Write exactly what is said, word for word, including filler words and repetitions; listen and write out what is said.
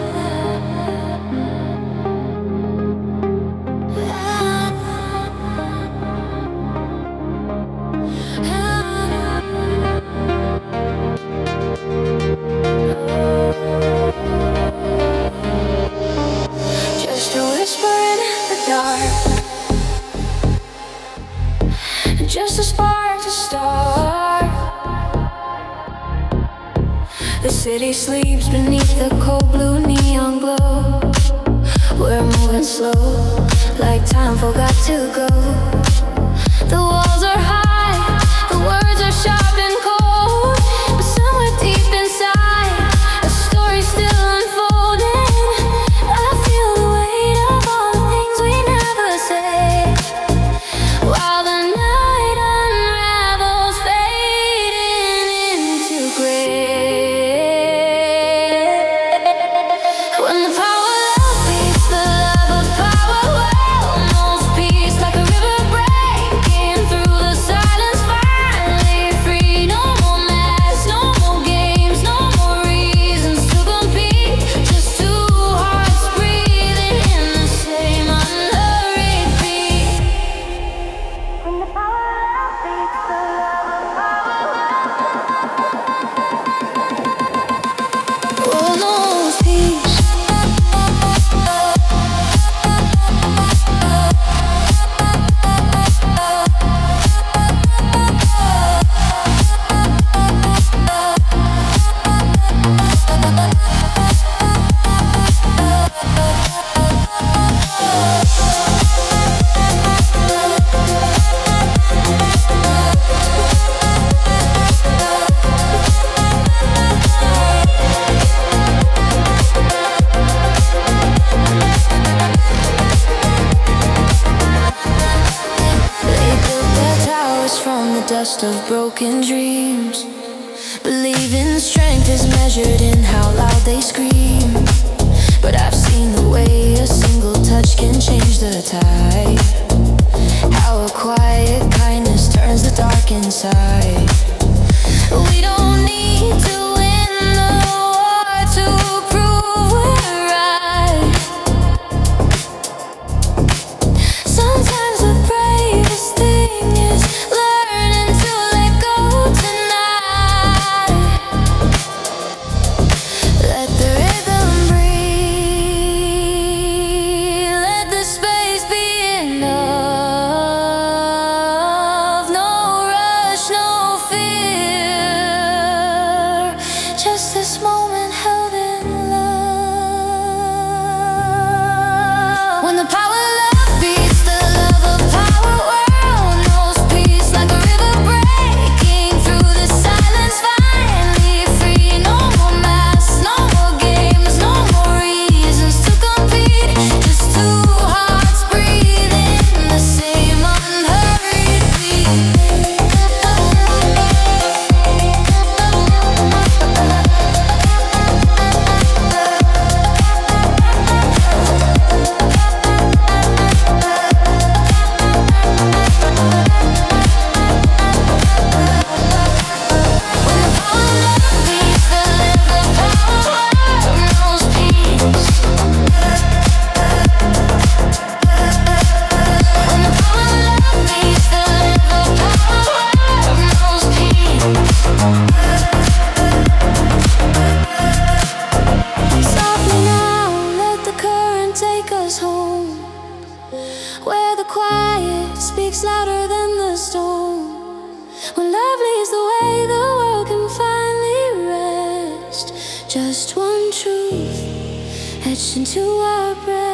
Just a whisper in the dark, just a spark to start. The city sleeps beneath the cold blue neon glow. We're moving slow, like time forgot to go. The walls are high, the words are sharp and cold, but somewhere deep inside, a story still unfolding. I feel the weight of all the things we never say, while the night unravels, fading into gray. When the power of love beats the love of power, well knows peace like a river breaking through the silence, finally free. No more masks, no more games, no more reasons to compete. Just two hearts breathing in the same unhurried beat. When the power of love beats the love of power, well knows peace. They built their towers from the dust of broken dreams, believing strength is measured in how loud they scream. But I've seen the way a single touch can change the tide, how a quiet kindness turns the dark inside. We don't need to win the war to prove we're right. Sometimes the bravest thing is learning to let go tonight. Let the rhythm breathe, let the space be enough. No rush, no fear, just this moment held in love. When the power of love beats the love of power, world knows peace like a river breaking through the silence, finally free. No more masks, no more games, no more reasons to compete. Just two hearts breathing the same unhurried beat. When the power of love beats the love of power, world knows peace. When the power of love beats the love of power, world knows peace. Softly now, let the current take us home, where the quiet speaks louder than the storm. When love leads the way, the world can finally rest. Just one truth etched into our breast.